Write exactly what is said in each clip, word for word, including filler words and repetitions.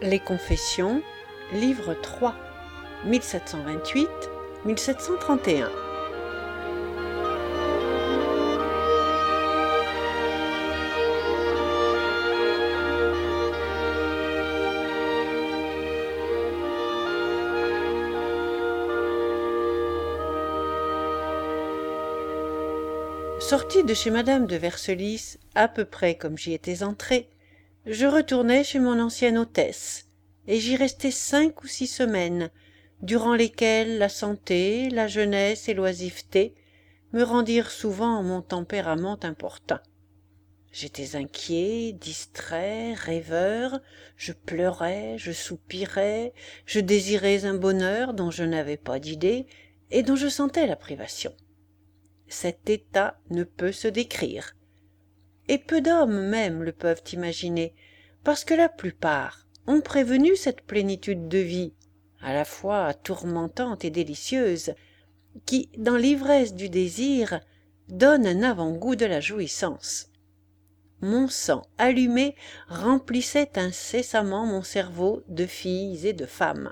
Les Confessions, livre trois, mille sept cent vingt-huit à mille sept cent trente et un. Sorti de chez madame de Vercelis, à peu près comme j'y étais entré, je retournai chez mon ancienne hôtesse, et j'y restai cinq ou six semaines, durant lesquelles la santé, la jeunesse et l'oisiveté me rendirent souvent mon tempérament importun. J'étais inquiet, distrait, rêveur, je pleurais, je soupirais, je désirais un bonheur dont je n'avais pas d'idée et dont je sentais la privation. Cet état ne peut se décrire. Et peu d'hommes même le peuvent imaginer, parce que la plupart ont prévenu cette plénitude de vie, à la fois tourmentante et délicieuse, qui, dans l'ivresse du désir, donne un avant-goût de la jouissance. Mon sang allumé remplissait incessamment mon cerveau de filles et de femmes.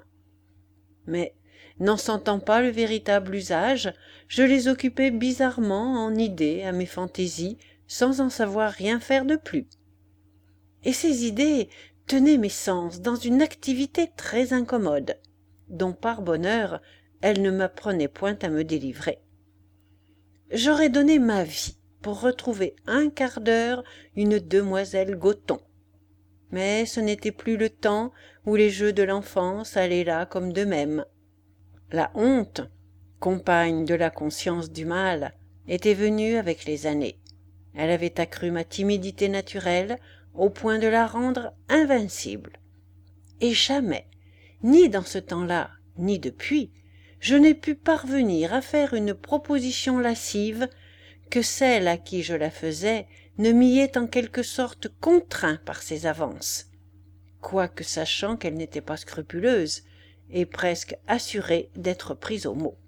Mais, n'en sentant pas le véritable usage, je les occupais bizarrement en idées à mes fantaisies, sans en savoir rien faire de plus. Et ces idées tenaient mes sens dans une activité très incommode, dont par bonheur elles ne m'apprenaient point à me délivrer. J'aurais donné ma vie pour retrouver un quart d'heure une demoiselle Goton. Mais ce n'était plus le temps où les jeux de l'enfance allaient là comme d'eux-mêmes. La honte, compagne de la conscience du mal, était venue avec les années. Elle avait accru ma timidité naturelle au point de la rendre invincible. Et jamais, ni dans ce temps-là, ni depuis, je n'ai pu parvenir à faire une proposition lascive que celle à qui je la faisais ne m'y ait en quelque sorte contraint par ses avances, quoique sachant qu'elle n'était pas scrupuleuse et presque assurée d'être prise au mot.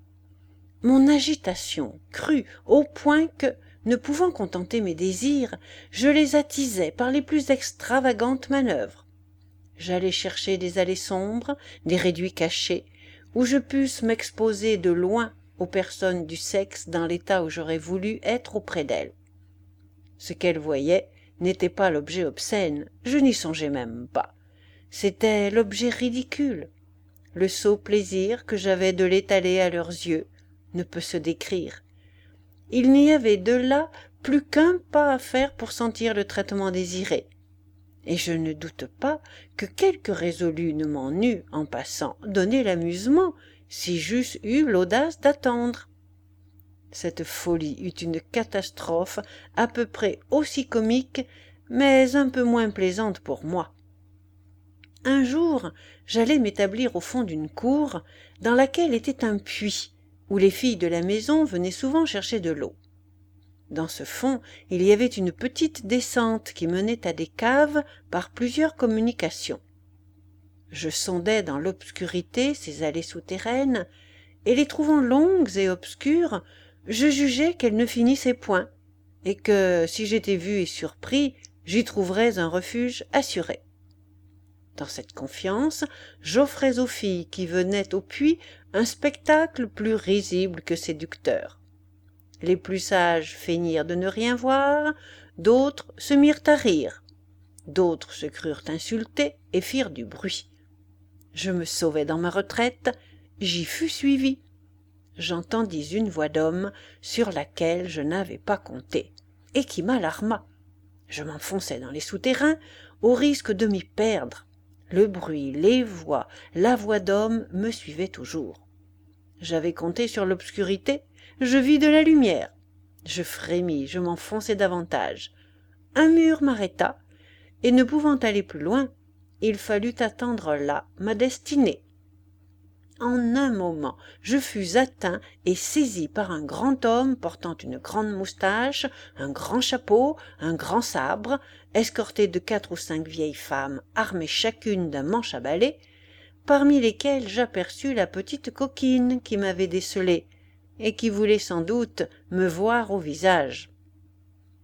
Mon agitation crut au point que, ne pouvant contenter mes désirs, je les attisais par les plus extravagantes manœuvres. J'allais chercher des allées sombres, des réduits cachés, où je pusse m'exposer de loin aux personnes du sexe dans l'état où j'aurais voulu être auprès d'elles. Ce qu'elles voyaient n'était pas l'objet obscène, je n'y songeais même pas. C'était l'objet ridicule. Le sot plaisir que j'avais de l'étaler à leurs yeux ne peut se décrire. Il n'y avait de là plus qu'un pas à faire pour sentir le traitement désiré. Et je ne doute pas que quelque résolu ne m'en eût, en passant, donné l'amusement, si j'eusse eu l'audace d'attendre. Cette folie eut une catastrophe à peu près aussi comique, mais un peu moins plaisante pour moi. Un jour, j'allais m'établir au fond d'une cour, dans laquelle était un puits, où les filles de la maison venaient souvent chercher de l'eau. Dans ce fond, il y avait une petite descente qui menait à des caves par plusieurs communications. Je sondais dans l'obscurité ces allées souterraines, et les trouvant longues et obscures, je jugeais qu'elles ne finissaient point, et que, si j'étais vu et surpris, j'y trouverais un refuge assuré. Dans cette confiance, j'offrais aux filles qui venaient au puits un spectacle plus risible que séducteur. Les plus sages feignirent de ne rien voir, d'autres se mirent à rire, d'autres se crurent insultés et firent du bruit. Je me sauvai dans ma retraite, j'y fus suivi. J'entendis une voix d'homme sur laquelle je n'avais pas compté, et qui m'alarma. Je m'enfonçai dans les souterrains, au risque de m'y perdre. Le bruit, les voix, la voix d'homme me suivaient toujours. J'avais compté sur l'obscurité, je vis de la lumière. Je frémis, je m'enfonçai davantage. Un mur m'arrêta, et ne pouvant aller plus loin, il fallut attendre là ma destinée. En un moment, je fus atteint et saisi par un grand homme portant une grande moustache, un grand chapeau, un grand sabre, escorté de quatre ou cinq vieilles femmes armées chacune d'un manche à balai, parmi lesquelles j'aperçus la petite coquine qui m'avait décelé et qui voulait sans doute me voir au visage.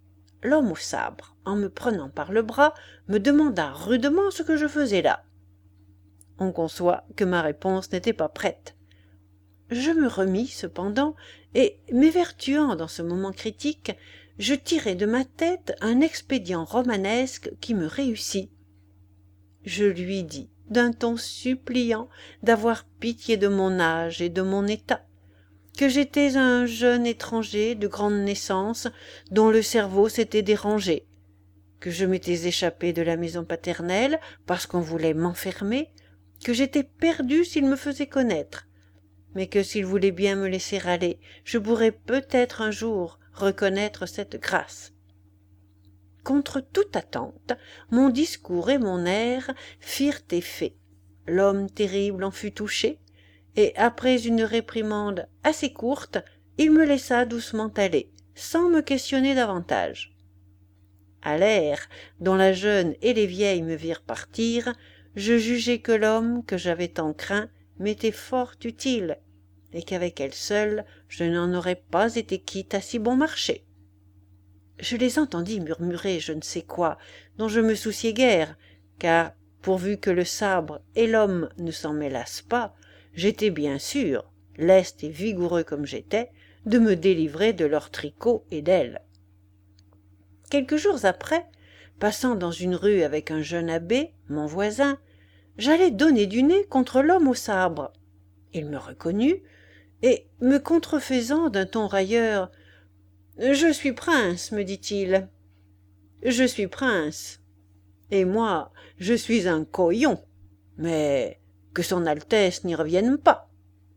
l'homme au sabre, en me prenant par le bras, me demanda rudement ce que je faisais là. On conçoit que ma réponse n'était pas prête. Je me remis cependant, et m'évertuant dans ce moment critique, je tirai de ma tête un expédient romanesque qui me réussit. Je lui dis, d'un ton suppliant, d'avoir pitié de mon âge et de mon état, que j'étais un jeune étranger de grande naissance dont le cerveau s'était dérangé, que je m'étais échappé de la maison paternelle parce qu'on voulait m'enfermer, que j'étais perdu s'il me faisait connaître, mais que s'il voulait bien me laisser aller, je pourrais peut-être un jour reconnaître cette grâce. Contre toute attente, mon discours et mon air firent effet. L'homme terrible en fut touché, et après une réprimande assez courte, il me laissa doucement aller, sans me questionner davantage. À l'air dont la jeune et les vieilles me virent partir, je jugeai que l'homme que j'avais tant craint m'était fort utile, et qu'avec elle seule je n'en aurais pas été quitte à si bon marché. Je les entendis murmurer je ne sais quoi, dont je me souciais guère, car, pourvu que le sabre et l'homme ne s'en mêlassent pas, j'étais bien sûr, leste et vigoureux comme j'étais, de me délivrer de leurs tricots et d'elles. Quelques jours après, passant dans une rue avec un jeune abbé, mon voisin, j'allais donner du nez contre l'homme au sabre. Il me reconnut, et, me contrefaisant d'un ton railleur, « Je suis prince, me dit-il. Je suis prince. Et moi, je suis un coyon. Mais que son Altesse n'y revienne pas. »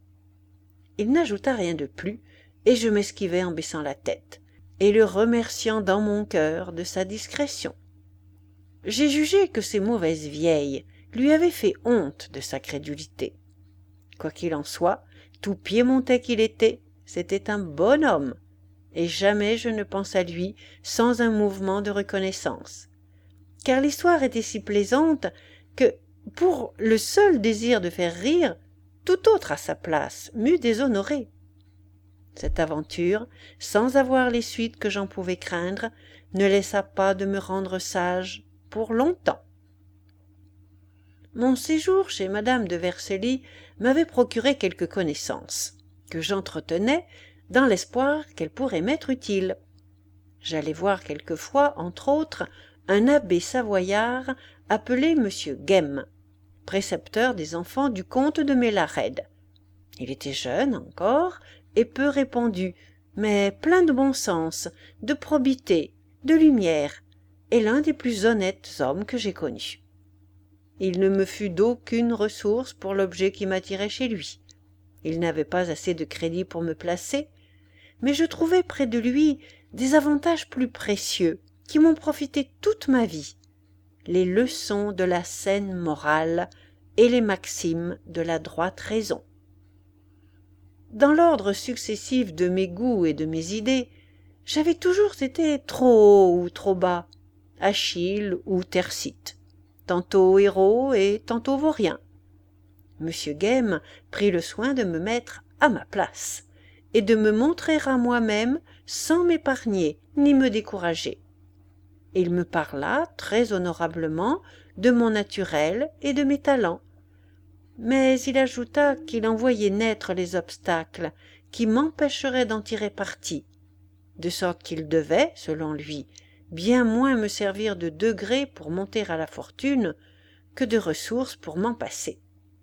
Il n'ajouta rien de plus, et je m'esquivai en baissant la tête, et le remerciant dans mon cœur de sa discrétion. J'ai jugé que ces mauvaises vieilles lui avaient fait honte de sa crédulité. Quoi qu'il en soit, tout piémontais qu'il était, c'était un bon homme, et jamais je ne pense à lui sans un mouvement de reconnaissance. Car l'histoire était si plaisante que, pour le seul désir de faire rire, tout autre à sa place m'eût déshonoré. Cette aventure, sans avoir les suites que j'en pouvais craindre, ne laissa pas de me rendre sage pour longtemps. Mon séjour chez madame de Vercelli m'avait procuré quelques connaissances, que j'entretenais dans l'espoir qu'elles pourraient m'être utiles. J'allais voir quelquefois, entre autres, un abbé savoyard appelé monsieur Guême, précepteur des enfants du comte de Mélarède. Il était jeune encore et peu répandu, mais plein de bon sens, de probité, de lumière, et l'un des plus honnêtes hommes que j'ai connus. Il ne me fut d'aucune ressource pour l'objet qui m'attirait chez lui. Il n'avait pas assez de crédit pour me placer, mais je trouvai près de lui des avantages plus précieux qui m'ont profité toute ma vie, les leçons de la saine morale et les maximes de la droite raison. Dans l'ordre successif de mes goûts et de mes idées, j'avais toujours été trop haut ou trop bas, Achille ou Thersites, tantôt héros et tantôt vaurien. Monsieur Guême prit le soin de me mettre à ma place et de me montrer à moi-même sans m'épargner ni me décourager. Il me parla très honorablement de mon naturel et de mes talents, mais il ajouta qu'il en voyait naître les obstacles qui m'empêcheraient d'en tirer parti, de sorte qu'il devait, selon lui, bien moins me servir de degré pour monter à la fortune que de ressources pour m'en passer.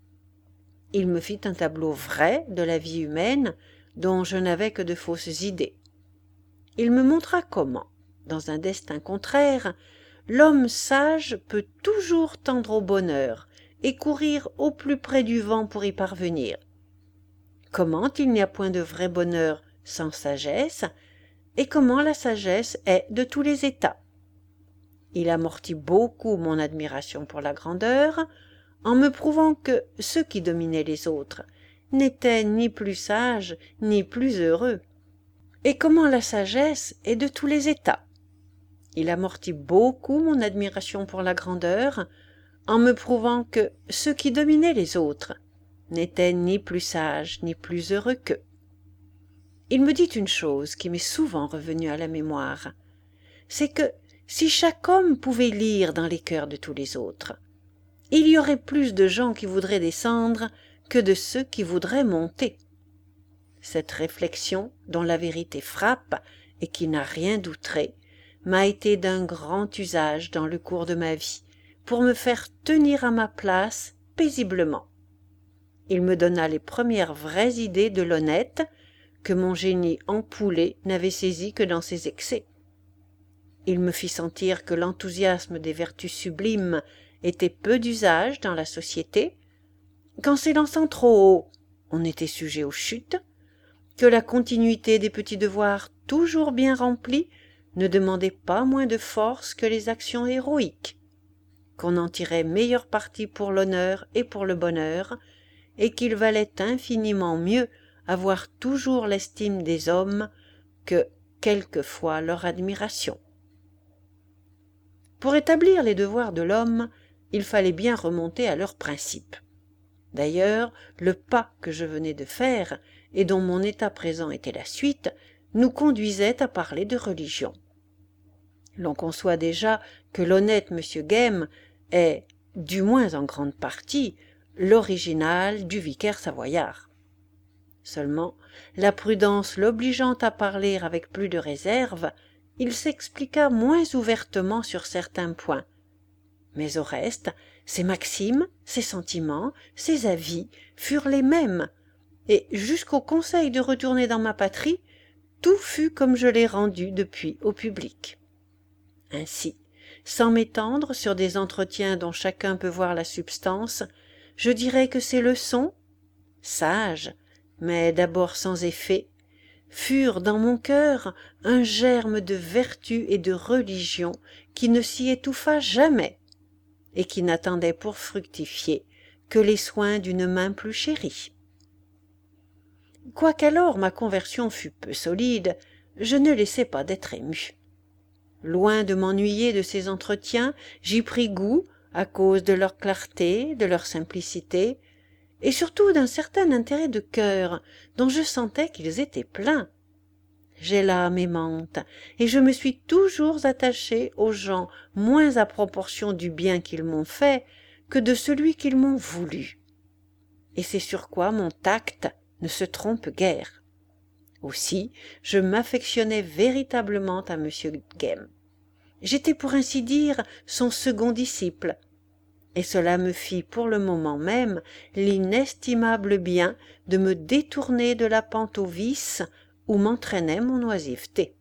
Il me fit un tableau vrai de la vie humaine dont je n'avais que de fausses idées. Il me montra comment, dans un destin contraire, l'homme sage peut toujours tendre au bonheur et courir au plus près du vent pour y parvenir. Comment il n'y a point de vrai bonheur sans sagesse, et comment la sagesse est de tous les états. Il amortit beaucoup mon admiration pour la grandeur, en me prouvant que ceux qui dominaient les autres n'étaient ni plus sages ni plus heureux, et comment la sagesse est de tous les états. Il amortit beaucoup mon admiration pour la grandeur, en me prouvant que ceux qui dominaient les autres n'étaient ni plus sages ni plus heureux qu'eux. Il me dit une chose qui m'est souvent revenue à la mémoire, c'est que si chaque homme pouvait lire dans les cœurs de tous les autres, il y aurait plus de gens qui voudraient descendre que de ceux qui voudraient monter. Cette réflexion, dont la vérité frappe et qui n'a rien d'outré, m'a été d'un grand usage dans le cours de ma vie, pour me faire tenir à ma place paisiblement. Il me donna les premières vraies idées de l'honnête, que mon génie ampoulé n'avait saisi que dans ses excès. Il me fit sentir que l'enthousiasme des vertus sublimes était peu d'usage dans la société, qu'en s'élançant trop haut, on était sujet aux chutes, que la continuité des petits devoirs toujours bien remplis ne demandait pas moins de force que les actions héroïques, qu'on en tirait meilleur parti pour l'honneur et pour le bonheur, et qu'il valait infiniment mieux avoir toujours l'estime des hommes que quelquefois leur admiration. Pour établir les devoirs de l'homme, il fallait bien remonter à leurs principes. D'ailleurs, le pas que je venais de faire, et dont mon état présent était la suite, nous conduisait à parler de religion. L'on conçoit déjà que l'honnête M. Gaime est, du moins en grande partie, l'original du vicaire savoyard. Seulement, la prudence l'obligeant à parler avec plus de réserve, il s'expliqua moins ouvertement sur certains points. Mais au reste, ses maximes, ses sentiments, ses avis furent les mêmes, et jusqu'au conseil de retourner dans ma patrie, tout fut comme je l'ai rendu depuis au public. Ainsi, sans m'étendre sur des entretiens dont chacun peut voir la substance, je dirais que ces leçons, sages, mais d'abord sans effet, furent dans mon cœur un germe de vertu et de religion qui ne s'y étouffa jamais, et qui n'attendait pour fructifier que les soins d'une main plus chérie. Quoiqu'alors ma conversion fût peu solide, je ne laissai pas d'être ému. Loin de m'ennuyer de ces entretiens, j'y pris goût à cause de leur clarté, de leur simplicité, et surtout d'un certain intérêt de cœur dont je sentais qu'ils étaient pleins. J'ai l'âme aimante, et je me suis toujours attachée aux gens moins à proportion du bien qu'ils m'ont fait que de celui qu'ils m'ont voulu. Et c'est sur quoi mon tact ne se trompe guère. Aussi, je m'affectionnais véritablement à M. Gaime. J'étais pour ainsi dire son second disciple, et cela me fit pour le moment même l'inestimable bien de me détourner de la pente au vice où m'entraînait mon oisiveté.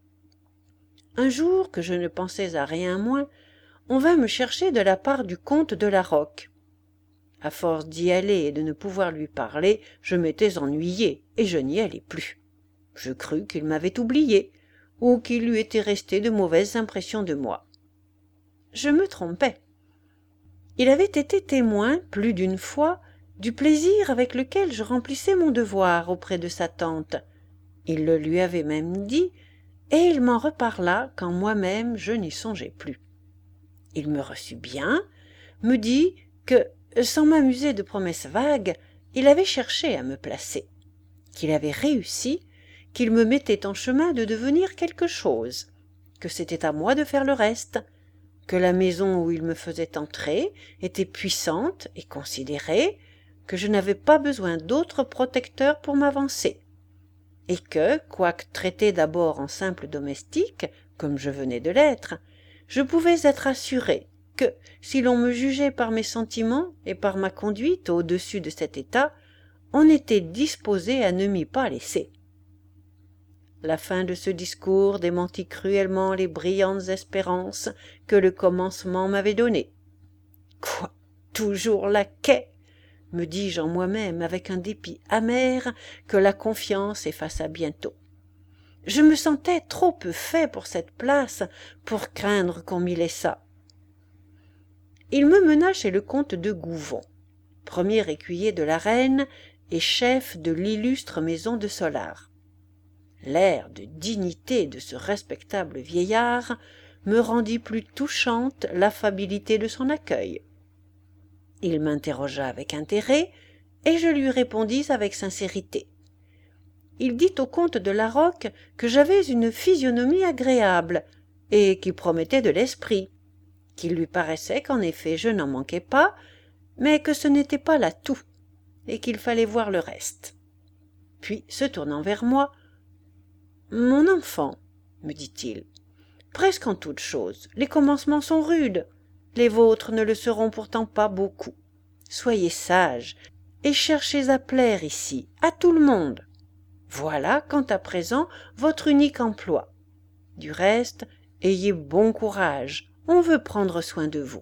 Un jour que je ne pensais à rien moins, on vint me chercher de la part du comte de la Roque. À force d'y aller et de ne pouvoir lui parler, je m'étais ennuyé, et je n'y allais plus. Je crus qu'il m'avait oublié, ou qu'il lui était resté de mauvaises impressions de moi. Je me trompais. Il avait été témoin, plus d'une fois, du plaisir avec lequel je remplissais mon devoir auprès de sa tante. Il le lui avait même dit, et il m'en reparla quand moi-même je n'y songeais plus. Il me reçut bien, me dit que, sans m'amuser de promesses vagues, il avait cherché à me placer, qu'il avait réussi, qu'il me mettait en chemin de devenir quelque chose, que c'était à moi de faire le reste, que la maison où il me faisait entrer était puissante et considérée, que je n'avais pas besoin d'autre protecteur pour m'avancer, et que, quoique traité d'abord en simple domestique, comme je venais de l'être, je pouvais être assuré que, si l'on me jugeait par mes sentiments et par ma conduite au-dessus de cet état, on était disposé à ne m'y pas laisser. La fin de ce discours démentit cruellement les brillantes espérances que le commencement m'avait données. « Quoi, toujours laquais !» me dis-je en moi-même avec un dépit amer que la confiance effaça bientôt. Je me sentais trop peu fait pour cette place pour craindre qu'on m'y laissât. Il me mena chez le comte de Gouvon, premier écuyer de la reine et chef de l'illustre maison de Solard. L'air de dignité de ce respectable vieillard me rendit plus touchante l'affabilité de son accueil. Il m'interrogea avec intérêt, et je lui répondis avec sincérité. Il dit au comte de la Roque que j'avais une physionomie agréable, et qui promettait de l'esprit, qu'il lui paraissait qu'en effet je n'en manquais pas, mais que ce n'était pas là tout, et qu'il fallait voir le reste. Puis, se tournant vers moi, « Mon enfant, me dit-il, presque en toute chose, les commencements sont rudes, les vôtres ne le seront pourtant pas beaucoup. Soyez sage, et cherchez à plaire ici, à tout le monde. Voilà, quant à présent, votre unique emploi. Du reste, ayez bon courage, on veut prendre soin de vous. »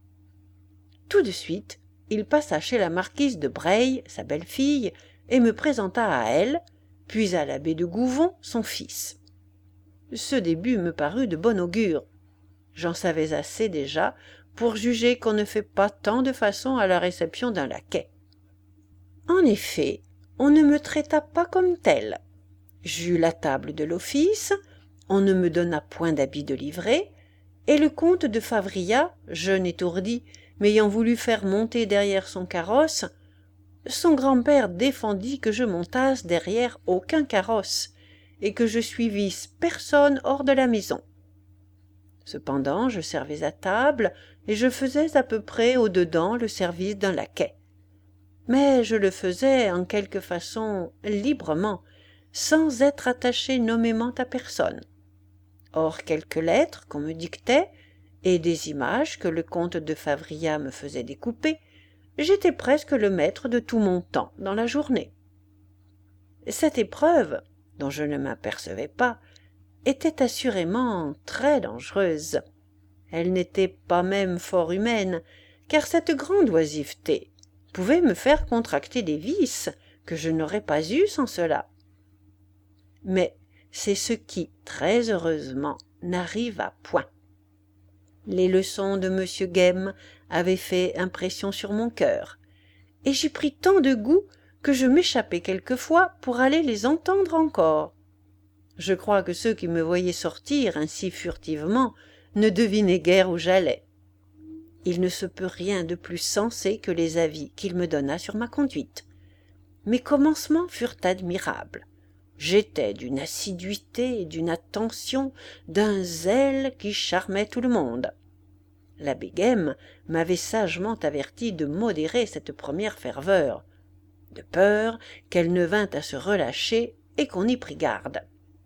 Tout de suite, il passa chez la marquise de Breil, sa belle-fille, et me présenta à elle, puis à l'abbé de Gouvon, son fils. Ce début me parut de bon augure. J'en savais assez déjà pour juger qu'on ne fait pas tant de façons à la réception d'un laquais. En effet, on ne me traita pas comme tel. J'eus la table de l'office, on ne me donna point d'habit de livrée, et le comte de Favria, jeune étourdi, m'ayant voulu faire monter derrière son carrosse, son grand-père défendit que je montasse derrière aucun carrosse, et que je suivisse personne hors de la maison. Cependant, je servais à table, et je faisais à peu près au-dedans le service d'un laquais. Mais je le faisais en quelque façon librement, sans être attaché nommément à personne. Or, quelques lettres qu'on me dictait, et des images que le comte de Favria me faisait découper, j'étais presque le maître de tout mon temps dans la journée. Cette épreuve, dont je ne m'apercevais pas, était assurément très dangereuse. Elle n'était pas même fort humaine, car cette grande oisiveté pouvait me faire contracter des vices que je n'aurais pas eus sans cela. Mais c'est ce qui, très heureusement, n'arriva point. Les leçons de M. Gaime avaient fait impression sur mon cœur, et j'y pris tant de goût que je m'échappais quelquefois pour aller les entendre encore. Je crois que ceux qui me voyaient sortir ainsi furtivement ne devinaient guère où j'allais. Il ne se peut rien de plus sensé que les avis qu'il me donna sur ma conduite. Mes commencements furent admirables. J'étais d'une assiduité, d'une attention, d'un zèle qui charmait tout le monde. L'abbé Gaime m'avait sagement averti de modérer cette première ferveur, de peur qu'elle ne vînt à se relâcher et qu'on y prit garde.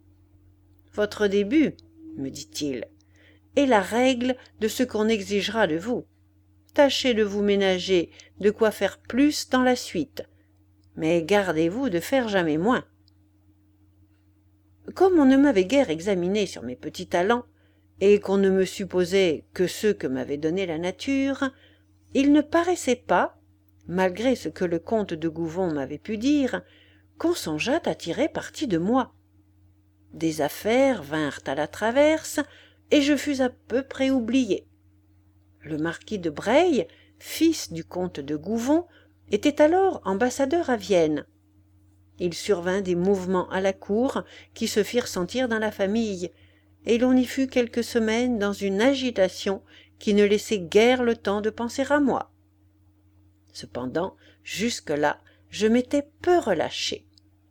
« Votre début, me dit-il, est la règle de ce qu'on exigera de vous. Tâchez de vous ménager de quoi faire plus dans la suite, mais gardez-vous de faire jamais moins. » Comme on ne m'avait guère examiné sur mes petits talents, et qu'on ne me supposait que ceux que m'avait donnés la nature, il ne paraissait pas, malgré ce que le comte de Gouvon m'avait pu dire, qu'on songeât à tirer parti de moi. Des affaires vinrent à la traverse, et je fus à peu près oublié. Le marquis de Breil, fils du comte de Gouvon, était alors ambassadeur à Vienne. Il survint des mouvements à la cour qui se firent sentir dans la famille, et l'on y fut quelques semaines dans une agitation qui ne laissait guère le temps de penser à moi. Cependant, jusque-là, je m'étais peu relâché.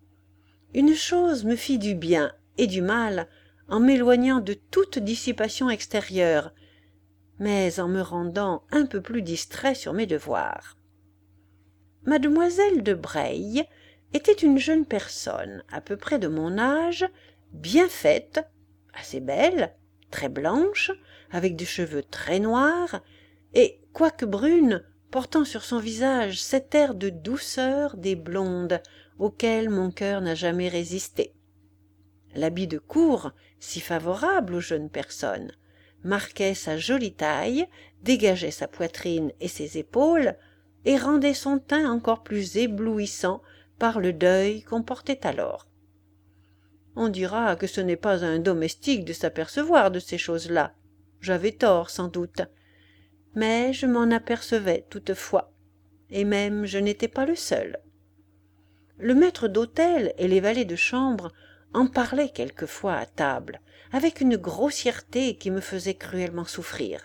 Une chose me fit du bien et du mal en m'éloignant de toute dissipation extérieure, mais en me rendant un peu plus distrait sur mes devoirs. Mademoiselle de Breil était une jeune personne, à peu près de mon âge, bien faite, assez belle, très blanche, avec des cheveux très noirs, et, quoique brune, portant sur son visage cet air de douceur des blondes auquel mon cœur n'a jamais résisté. L'habit de cour, si favorable aux jeunes personnes, marquait sa jolie taille, dégageait sa poitrine et ses épaules, et rendait son teint encore plus éblouissant par le deuil qu'on portait alors. On dira que ce n'est pas à un domestique de s'apercevoir de ces choses-là. J'avais tort, sans doute. Mais je m'en apercevais toutefois, et même je n'étais pas le seul. Le maître d'hôtel et les valets de chambre en parlaient quelquefois à table, avec une grossièreté qui me faisait cruellement souffrir.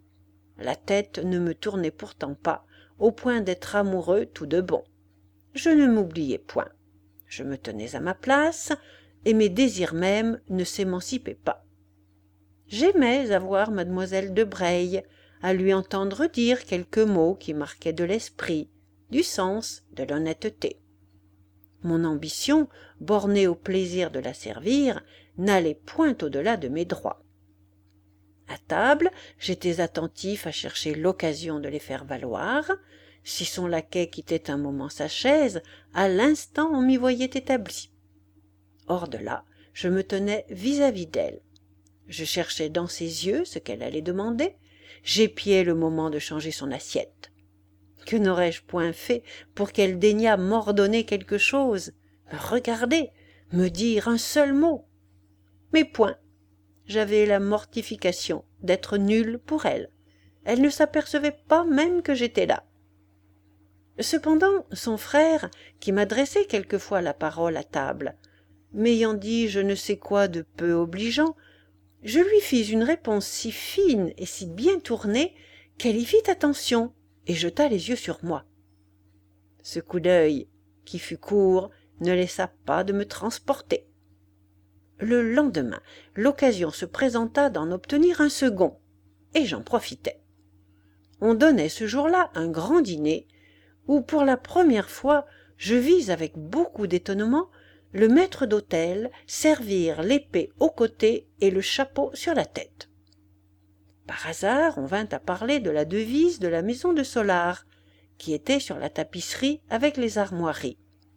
La tête ne me tournait pourtant pas, au point d'être amoureux tout de bon. Je ne m'oubliais point. Je me tenais à ma place, et mes désirs mêmes ne s'émancipaient pas. J'aimais à voir mademoiselle de Breil, à lui entendre dire quelques mots qui marquaient de l'esprit, du sens, de l'honnêteté. Mon ambition, bornée au plaisir de la servir, n'allait point au-delà de mes droits. À table, j'étais attentif à chercher l'occasion de les faire valoir. Si son laquais quittait un moment sa chaise, à l'instant on m'y voyait établi. Hors de là, je me tenais vis-à-vis d'elle. Je cherchais dans ses yeux ce qu'elle allait demander. J'épiais le moment de changer son assiette. Que n'aurais-je point fait pour qu'elle daignât m'ordonner quelque chose, me regarder, me dire un seul mot? Mais point. J'avais la mortification d'être nulle pour elle. Elle ne s'apercevait pas même que j'étais là. Cependant, son frère, qui m'adressait quelquefois la parole à table, m'ayant dit je ne sais quoi de peu obligeant, je lui fis une réponse si fine et si bien tournée qu'elle y fit attention et jeta les yeux sur moi. Ce coup d'œil, qui fut court, ne laissa pas de me transporter. Le lendemain, l'occasion se présenta d'en obtenir un second, et j'en profitai. On donnait ce jour-là un grand dîner, où pour la première fois je vis avec beaucoup d'étonnement le maître d'hôtel servir l'épée au côté et le chapeau sur la tête. Par hasard, on vint à parler de la devise de la maison de Solard, qui était sur la tapisserie avec les armoiries.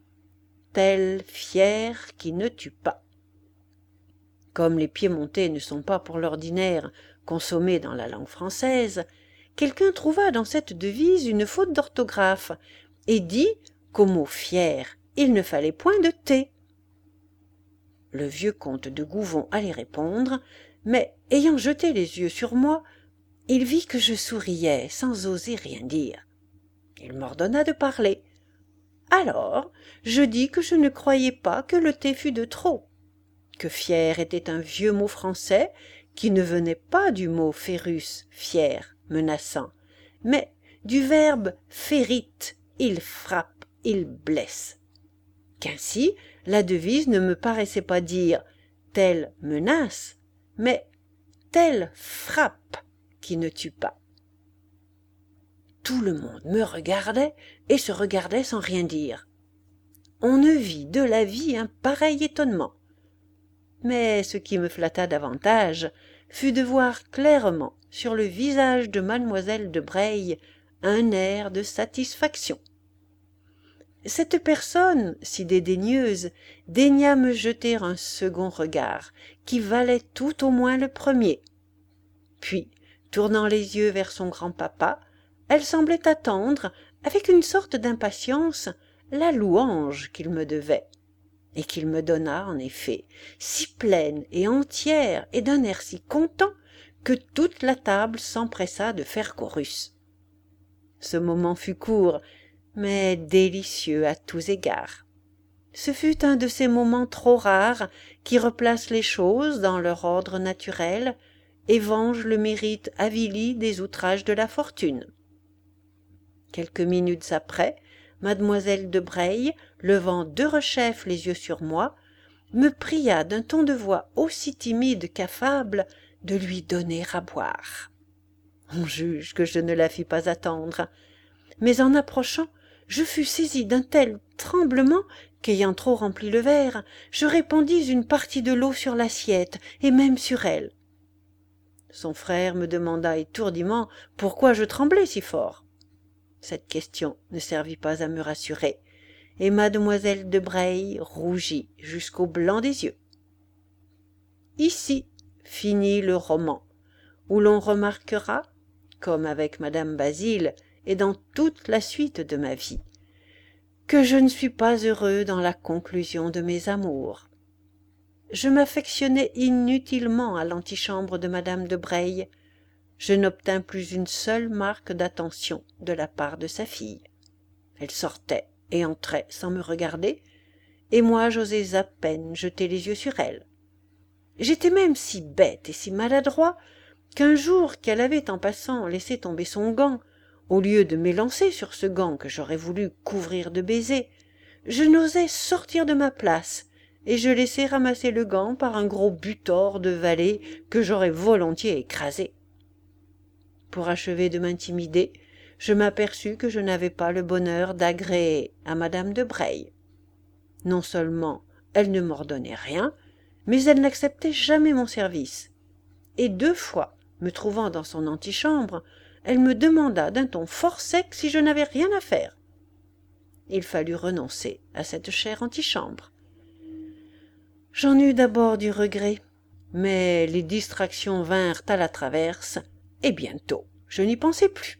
Tel fier qui ne tue pas. Comme les piémontais ne sont pas pour l'ordinaire consommés dans la langue française, quelqu'un trouva dans cette devise une faute d'orthographe et dit qu'au mot fier, il ne fallait point de T. Le vieux comte de Gouvon allait répondre, mais ayant jeté les yeux sur moi, il vit que je souriais sans oser rien dire. Il m'ordonna de parler. Alors, je dis que je ne croyais pas que le T fût de trop, que fier était un vieux mot français qui ne venait pas du mot férus, fier, menaçant, mais du verbe férite, il frappe, il blesse. Qu'ainsi, la devise ne me paraissait pas dire telle menace, mais telle frappe qui ne tue pas. Tout le monde me regardait et se regardait sans rien dire. On ne vit de la vie un pareil étonnement. Mais ce qui me flatta davantage fut de voir clairement sur le visage de mademoiselle de Breil un air de satisfaction. Cette personne, si dédaigneuse, daigna me jeter un second regard, qui valait tout au moins le premier. Puis, tournant les yeux vers son grand-papa, elle semblait attendre, avec une sorte d'impatience, la louange qu'il me devait, et qu'il me donna, en effet, si pleine et entière, et d'un air si content, que toute la table s'empressa de faire chorus. Ce moment fut court, mais délicieux à tous égards. Ce fut un de ces moments trop rares qui replacent les choses dans leur ordre naturel et vengent le mérite avili des outrages de la fortune. Quelques minutes après, mademoiselle de Breil, levant derechef les yeux sur moi, me pria d'un ton de voix aussi timide qu'affable de lui donner à boire. On juge que je ne la fis pas attendre, mais en approchant, je fus saisi d'un tel tremblement qu'ayant trop rempli le verre, je répandis une partie de l'eau sur l'assiette et même sur elle. Son frère me demanda étourdiment pourquoi je tremblais si fort. Cette question ne servit pas à me rassurer, et mademoiselle de Breil rougit jusqu'au blanc des yeux. Ici finit le roman, où l'on remarquera, comme avec madame Basile et dans toute la suite de ma vie, que je ne suis pas heureux dans la conclusion de mes amours. Je m'affectionnai inutilement à l'antichambre de madame de Breil. Je n'obtins plus une seule marque d'attention de la part de sa fille. Elle sortait et entrait sans me regarder, et moi j'osais à peine jeter les yeux sur elle. J'étais même si bête et si maladroit qu'un jour qu'elle avait en passant laissé tomber son gant, au lieu de m'élancer sur ce gant que j'aurais voulu couvrir de baisers, je n'osais sortir de ma place, et je laissai ramasser le gant par un gros butor de valet que j'aurais volontiers écrasé. Pour achever de m'intimider, je m'aperçus que je n'avais pas le bonheur d'agréer à madame de Breil. Non seulement elle ne m'ordonnait rien, mais elle n'acceptait jamais mon service. Et deux fois, me trouvant dans son antichambre, elle me demanda d'un ton fort sec si je n'avais rien à faire. Il fallut renoncer à cette chère antichambre. J'en eus d'abord du regret, mais les distractions vinrent à la traverse, et bientôt je n'y pensai plus.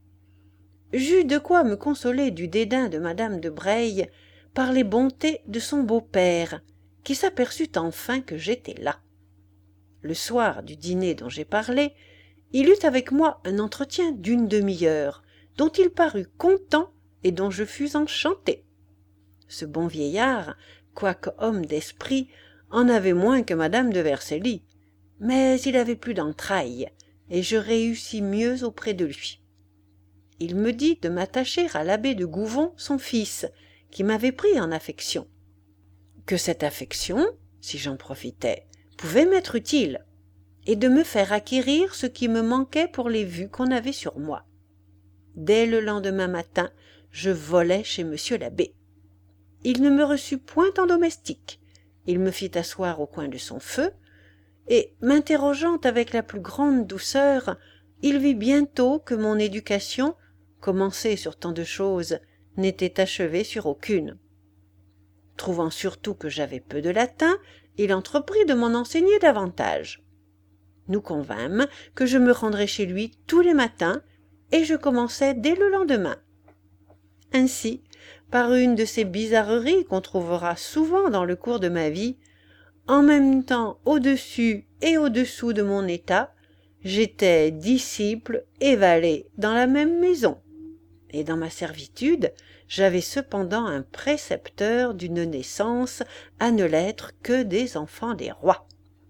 J'eus de quoi me consoler du dédain de madame de Breil par les bontés de son beau-père, qui s'aperçut enfin que j'étais là. Le soir du dîner dont j'ai parlé, il eut avec moi un entretien d'une demi-heure, dont il parut content et dont je fus enchanté. Ce bon vieillard, quoique homme d'esprit, en avait moins que madame de Vercelli, mais il avait plus d'entrailles, et je réussis mieux auprès de lui. Il me dit de m'attacher à l'abbé de Gouvon, son fils, qui m'avait pris en affection. Que cette affection, si j'en profitais, pouvait m'être utile, et de me faire acquérir ce qui me manquait pour les vues qu'on avait sur moi. Dès le lendemain matin, je volai chez monsieur l'abbé. Il ne me reçut point en domestique. Il me fit asseoir au coin de son feu, et, m'interrogeant avec la plus grande douceur, il vit bientôt que mon éducation, commencée sur tant de choses, n'était achevée sur aucune. Trouvant surtout que j'avais peu de latin, il entreprit de m'en enseigner davantage. Nous convînmes que je me rendrais chez lui tous les matins, et je commençai dès le lendemain. Ainsi, par une de ces bizarreries qu'on trouvera souvent dans le cours de ma vie, en même temps au-dessus et au-dessous de mon état, j'étais disciple et valet dans la même maison, et dans ma servitude, j'avais cependant un précepteur d'une naissance à ne l'être que des enfants des rois.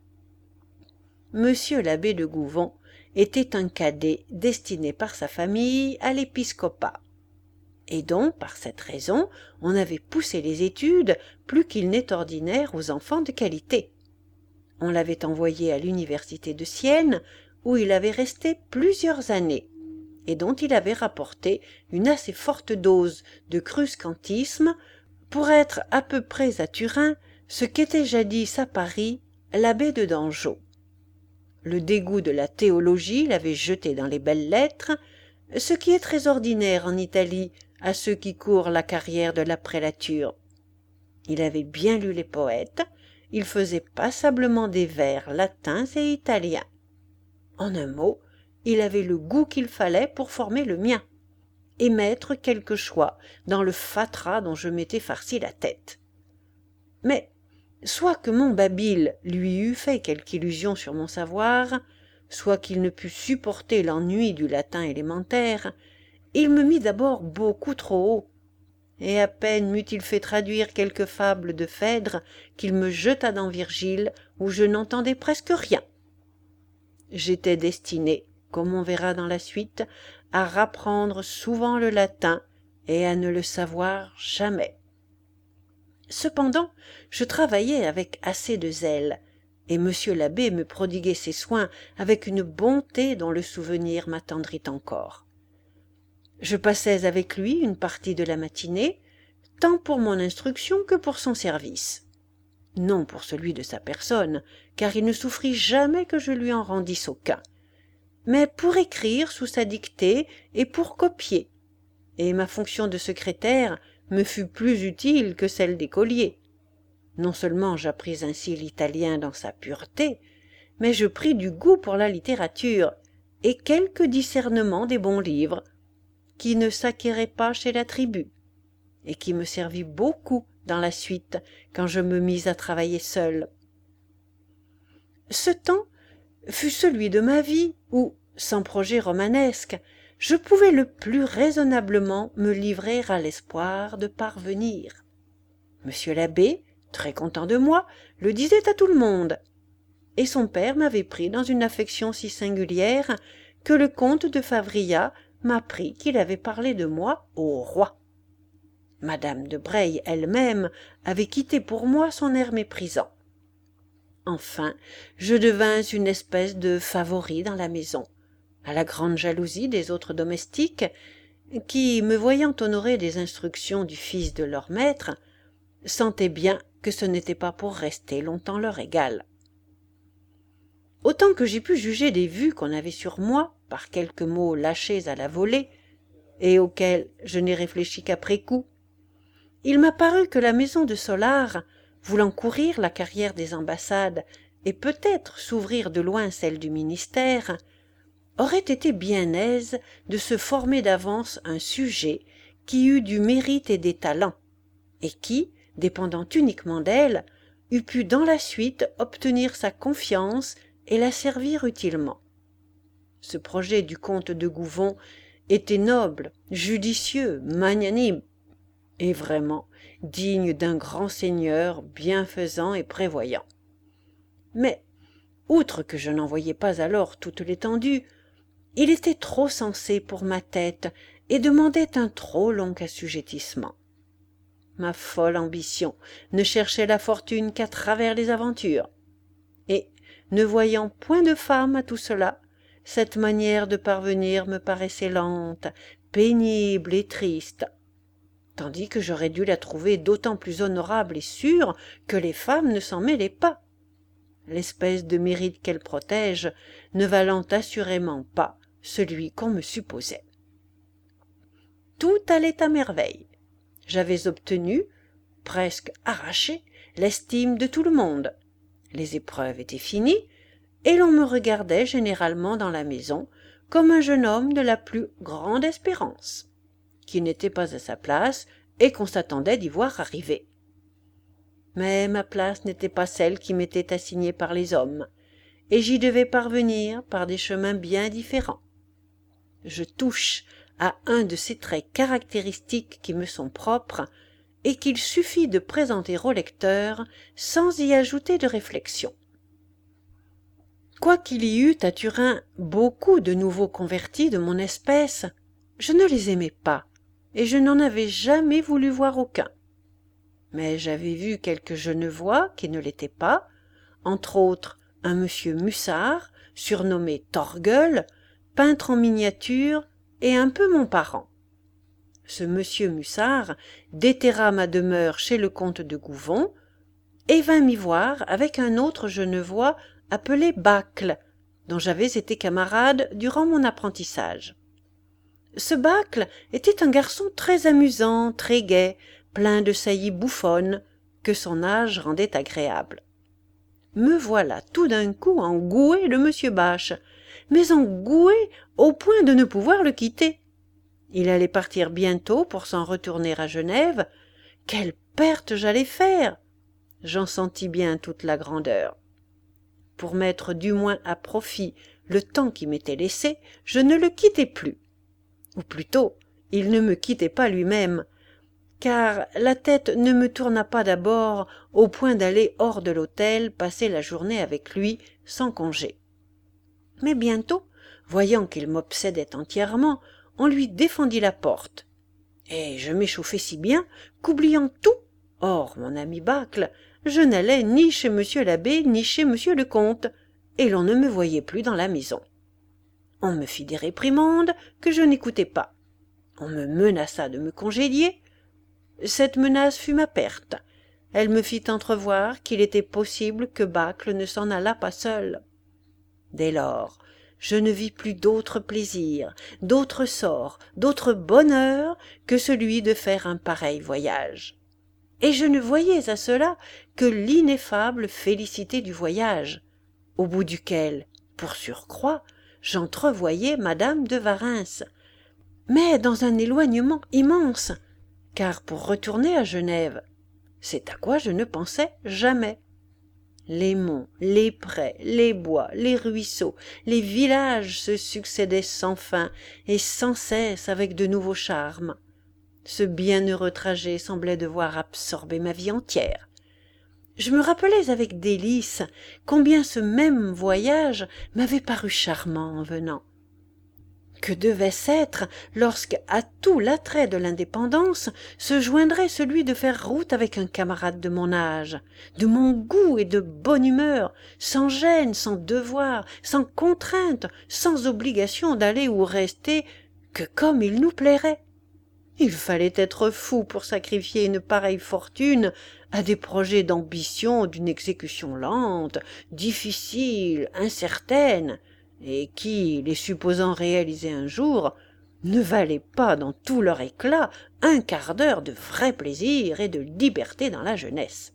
Monsieur l'abbé de Gouvon était un cadet destiné par sa famille à l'épiscopat, et dont, par cette raison, on avait poussé les études plus qu'il n'est ordinaire aux enfants de qualité. On l'avait envoyé à l'université de Sienne, où il avait resté plusieurs années, et dont il avait rapporté une assez forte dose de cruscantisme pour être à peu près à Turin ce qu'était jadis à Paris l'abbé de Dangeau. Le dégoût de la théologie l'avait jeté dans les belles-lettres, ce qui est très ordinaire en Italie à ceux qui courent la carrière de la prélature. Il avait bien lu les poètes, il faisait passablement des vers latins et italiens. En un mot, il avait le goût qu'il fallait pour former le mien, et mettre quelque choix dans le fatras dont je m'étais farci la tête. Mais, soit que mon babil lui eût fait quelque illusion sur mon savoir, soit qu'il ne pût supporter l'ennui du latin élémentaire, il me mit d'abord beaucoup trop haut, et à peine m'eût-il fait traduire quelques fables de Phèdre qu'il me jeta dans Virgile, où je n'entendais presque rien. J'étais destiné, comme on verra dans la suite, à rapprendre souvent le latin et à ne le savoir jamais. Cependant, je travaillais avec assez de zèle, et monsieur l'abbé me prodiguait ses soins avec une bonté dont le souvenir m'attendrit encore. Je passais avec lui une partie de la matinée, tant pour mon instruction que pour son service. Non pour celui de sa personne, car il ne souffrit jamais que je lui en rendisse aucun, mais pour écrire sous sa dictée et pour copier, et ma fonction de secrétaire me fut plus utile que celle d'écolier. Non seulement j'appris ainsi l'italien dans sa pureté, mais je pris du goût pour la littérature et quelque discernement des bons livres, qui ne s'acquérait pas chez la tribu, et qui me servit beaucoup dans la suite quand je me mis à travailler seul. Ce temps fut celui de ma vie où, sans projet romanesque, je pouvais le plus raisonnablement me livrer à l'espoir de parvenir. Monsieur l'abbé, très content de moi, le disait à tout le monde, et son père m'avait pris dans une affection si singulière que le comte de Favria m'apprit qu'il avait parlé de moi au roi. Madame de Breil elle-même avait quitté pour moi son air méprisant. Enfin, je devins une espèce de favori dans la maison, à la grande jalousie des autres domestiques, qui, me voyant honorer des instructions du fils de leur maître, sentaient bien que ce n'était pas pour rester longtemps leur égal. Autant que j'ai pu juger des vues qu'on avait sur moi, par quelques mots lâchés à la volée, et auxquels je n'ai réfléchi qu'après coup, il m'a paru que la maison de Solard, voulant courir la carrière des ambassades et peut-être s'ouvrir de loin celle du ministère, aurait été bien aise de se former d'avance un sujet qui eût du mérite et des talents, et qui, dépendant uniquement d'elle, eût pu dans la suite obtenir sa confiance et la servir utilement. Ce projet du comte de Gouvon était noble, judicieux, magnanime, et vraiment digne d'un grand seigneur bienfaisant et prévoyant. Mais, outre que je n'en voyais pas alors toute l'étendue, il était trop sensé pour ma tête et demandait un trop long assujettissement. Ma folle ambition ne cherchait la fortune qu'à travers les aventures, et, ne voyant point de femme à tout cela, cette manière de parvenir me paraissait lente, pénible et triste, tandis que j'aurais dû la trouver d'autant plus honorable et sûre que les femmes ne s'en mêlaient pas, l'espèce de mérite qu'elles protègent ne valant assurément pas celui qu'on me supposait. Tout allait à merveille. J'avais obtenu, presque arraché, l'estime de tout le monde. Les épreuves étaient finies, et l'on me regardait généralement dans la maison comme un jeune homme de la plus grande espérance, qui n'était pas à sa place et qu'on s'attendait d'y voir arriver. Mais ma place n'était pas celle qui m'était assignée par les hommes, et j'y devais parvenir par des chemins bien différents. Je touche à un de ces traits caractéristiques qui me sont propres et qu'il suffit de présenter au lecteur sans y ajouter de réflexion. Quoiqu'il y eût à Turin beaucoup de nouveaux convertis de mon espèce, je ne les aimais pas, et je n'en avais jamais voulu voir aucun. Mais j'avais vu quelques Genevois qui ne l'étaient pas, entre autres un monsieur Mussard, surnommé Torgueul, peintre en miniature et un peu mon parent. Ce monsieur Mussard déterra ma demeure chez le comte de Gouvon et vint m'y voir avec un autre Genevois appelé Bacle, dont j'avais été camarade durant mon apprentissage. Ce Bacle était un garçon très amusant, très gai, plein de saillies bouffonnes, que son âge rendait agréable. Me voilà tout d'un coup engoué de monsieur Bache, mais engoué au point de ne pouvoir le quitter. Il allait partir bientôt pour s'en retourner à Genève. Quelle perte j'allais faire! J'en sentis bien toute la grandeur. Pour mettre du moins à profit le temps qui m'était laissé, je ne le quittai plus. Ou plutôt, il ne me quittait pas lui-même, car la tête ne me tourna pas d'abord au point d'aller hors de l'hôtel passer la journée avec lui sans congé. Mais bientôt, voyant qu'il m'obsédait entièrement, on lui défendit la porte, et je m'échauffai si bien qu'oubliant tout, hors mon ami Bacle, je n'allais ni chez monsieur l'abbé ni chez monsieur le comte, et l'on ne me voyait plus dans la maison. On me fit des réprimandes que je n'écoutai pas. On me menaça de me congédier. Cette menace fut ma perte. Elle me fit entrevoir qu'il était possible que Bacle ne s'en allât pas seul. Dès lors, je ne vis plus d'autre plaisir, d'autre sort, d'autre bonheur que celui de faire un pareil voyage. Et je ne voyais à cela que l'ineffable félicité du voyage, au bout duquel, pour surcroît, j'entrevoyais madame de Warens, mais dans un éloignement immense, car pour retourner à Genève, c'est à quoi je ne pensais jamais. Les monts, les prés, les bois, les ruisseaux, les villages se succédaient sans fin et sans cesse avec de nouveaux charmes. Ce bienheureux trajet semblait devoir absorber ma vie entière. Je me rappelais avec délice combien ce même voyage m'avait paru charmant en venant. Que devait s'être lorsque, à tout l'attrait de l'indépendance, se joindrait celui de faire route avec un camarade de mon âge, de mon goût et de bonne humeur, sans gêne, sans devoir, sans contrainte, sans obligation d'aller ou rester, que comme il nous plairait. Il fallait être fou pour sacrifier une pareille fortune à des projets d'ambition d'une exécution lente, difficile, incertaine, et qui, les supposant réalisés un jour, ne valaient pas dans tout leur éclat un quart d'heure de vrai plaisir et de liberté dans la jeunesse.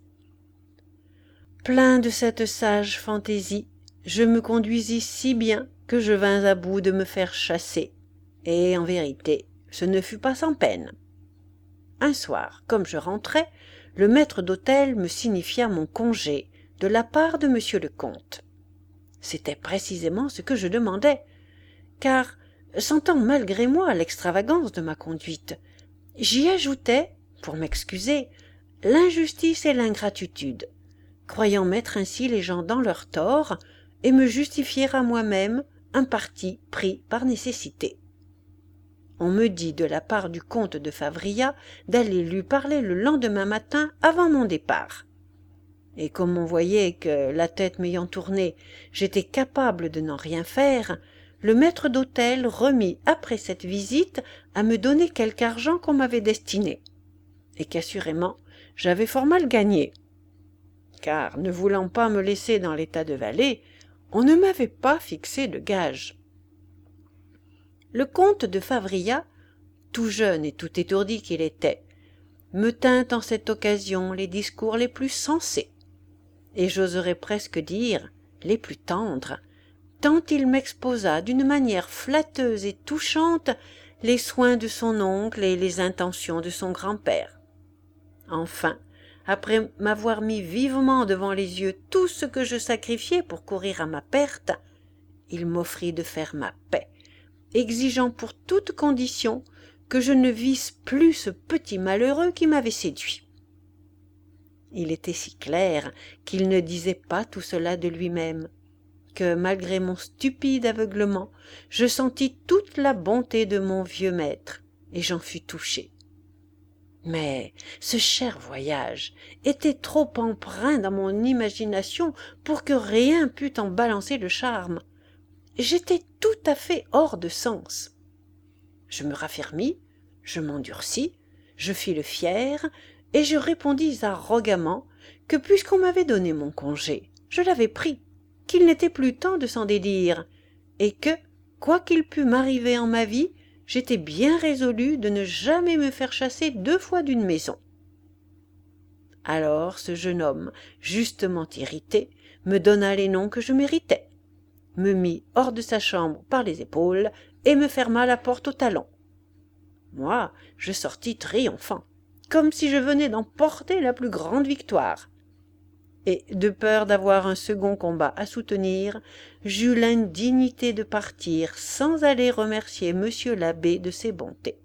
Plein de cette sage fantaisie, je me conduisis si bien que je vins à bout de me faire chasser, et en vérité, ce ne fut pas sans peine. Un soir, comme je rentrais, le maître d'hôtel me signifia mon congé de la part de monsieur le comte. C'était précisément ce que je demandais, car, sentant malgré moi l'extravagance de ma conduite, j'y ajoutais, pour m'excuser, l'injustice et l'ingratitude, croyant mettre ainsi les gens dans leur tort et me justifier à moi-même un parti pris par nécessité. On me dit de la part du comte de Favria d'aller lui parler le lendemain matin avant mon départ. Et comme on voyait que, la tête m'ayant tournée, j'étais capable de n'en rien faire, le maître d'hôtel remit après cette visite à me donner quelque argent qu'on m'avait destiné, et qu'assurément j'avais fort mal gagné, car, ne voulant pas me laisser dans l'état de valet, on ne m'avait pas fixé de gage. Le comte de Favria, tout jeune et tout étourdi qu'il était, me tint en cette occasion les discours les plus sensés, et j'oserais presque dire les plus tendres, tant il m'exposa d'une manière flatteuse et touchante les soins de son oncle et les intentions de son grand-père. Enfin, après m'avoir mis vivement devant les yeux tout ce que je sacrifiais pour courir à ma perte, il m'offrit de faire ma paix, exigeant pour toute condition que je ne visse plus ce petit malheureux qui m'avait séduit. Il était si clair qu'il ne disait pas tout cela de lui-même, que, malgré mon stupide aveuglement, je sentis toute la bonté de mon vieux maître, et j'en fus touché. Mais ce cher voyage était trop empreint dans mon imagination pour que rien pût en balancer le charme. J'étais tout à fait hors de sens. Je me raffermis, je m'endurcis, je fis le fier, et je répondis arrogamment que puisqu'on m'avait donné mon congé, je l'avais pris, qu'il n'était plus temps de s'en dédire, et que, quoi qu'il pût m'arriver en ma vie, j'étais bien résolu de ne jamais me faire chasser deux fois d'une maison. Alors ce jeune homme, justement irrité, me donna les noms que je méritais, me mit hors de sa chambre par les épaules et me ferma la porte au talon. Moi, je sortis triomphant, comme si je venais d'emporter la plus grande victoire. Et, de peur d'avoir un second combat à soutenir, j'eus l'indignité de partir sans aller remercier monsieur l'abbé de ses bontés.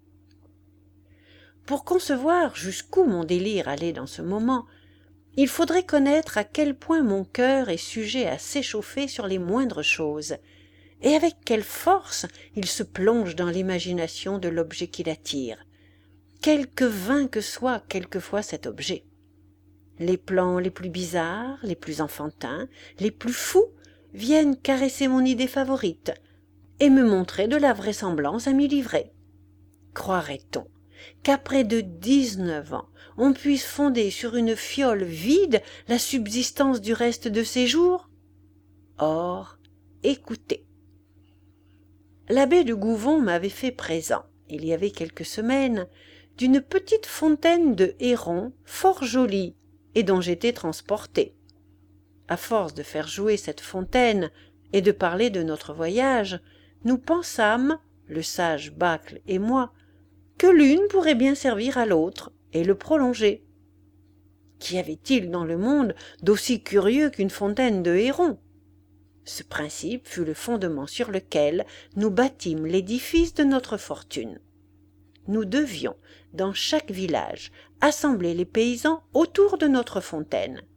Pour concevoir jusqu'où mon délire allait dans ce moment, il faudrait connaître à quel point mon cœur est sujet à s'échauffer sur les moindres choses, et avec quelle force il se plonge dans l'imagination de l'objet qui l'attire, quelque vain que soit quelquefois cet objet. Les plans les plus bizarres, les plus enfantins, les plus fous viennent caresser mon idée favorite et me montrer de la vraisemblance à m'y livrer. Croirait-on qu'après de dix-neuf ans on puisse fonder sur une fiole vide la subsistance du reste de ses jours? Or, écoutez. L'abbé de Gouvon m'avait fait présent, il y avait quelques semaines, d'une petite fontaine de hérons fort jolie et dont j'étais transporté. À force de faire jouer cette fontaine et de parler de notre voyage, nous pensâmes, le sage Bacle et moi, que l'une pourrait bien servir à l'autre et le prolonger. Qu'y avait-il dans le monde d'aussi curieux qu'une fontaine de hérons? Ce principe fut le fondement sur lequel nous bâtîmes l'édifice de notre fortune. Nous devions, dans chaque village, assembler les paysans autour de notre fontaine,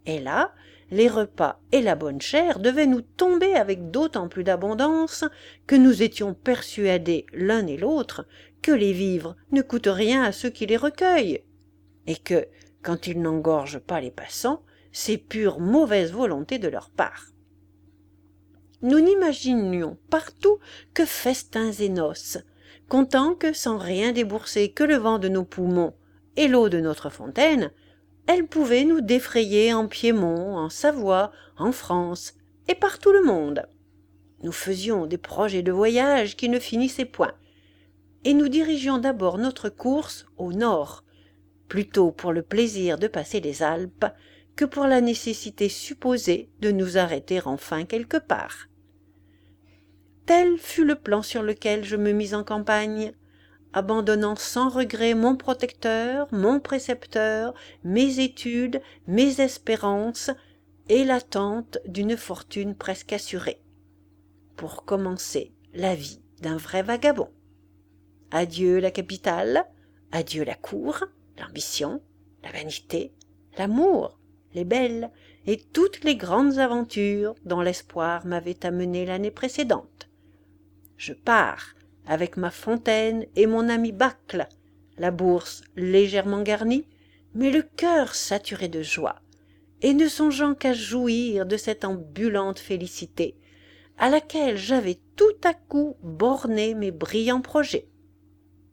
Et là, les repas et la bonne chère devaient nous tomber avec d'autant plus d'abondance que nous étions persuadés l'un et l'autre que les vivres ne coûtent rien à ceux qui les recueillent, et que, quand ils n'engorgent pas les passants, c'est pure mauvaise volonté de leur part. Nous n'imaginions partout que festins et noces, comptant que sans rien débourser que le vent de nos poumons et l'eau de notre fontaine, elles pouvaient nous défrayer en Piémont, en Savoie, en France et par tout le monde. Nous faisions des projets de voyage qui ne finissaient point, et nous dirigions d'abord notre course au nord, plutôt pour le plaisir de passer les Alpes que pour la nécessité supposée de nous arrêter enfin quelque part. Tel fut le plan sur lequel je me mis en campagne, abandonnant sans regret mon protecteur, mon précepteur, mes études, mes espérances et l'attente d'une fortune presque assurée, pour commencer la vie d'un vrai vagabond. Adieu la capitale, adieu la cour, l'ambition, la vanité, l'amour, les belles et toutes les grandes aventures dont l'espoir m'avait amené l'année précédente. Je pars avec ma fontaine et mon ami Bacle, la bourse légèrement garnie, mais le cœur saturé de joie, et ne songeant qu'à jouir de cette ambulante félicité, à laquelle j'avais tout à coup borné mes brillants projets.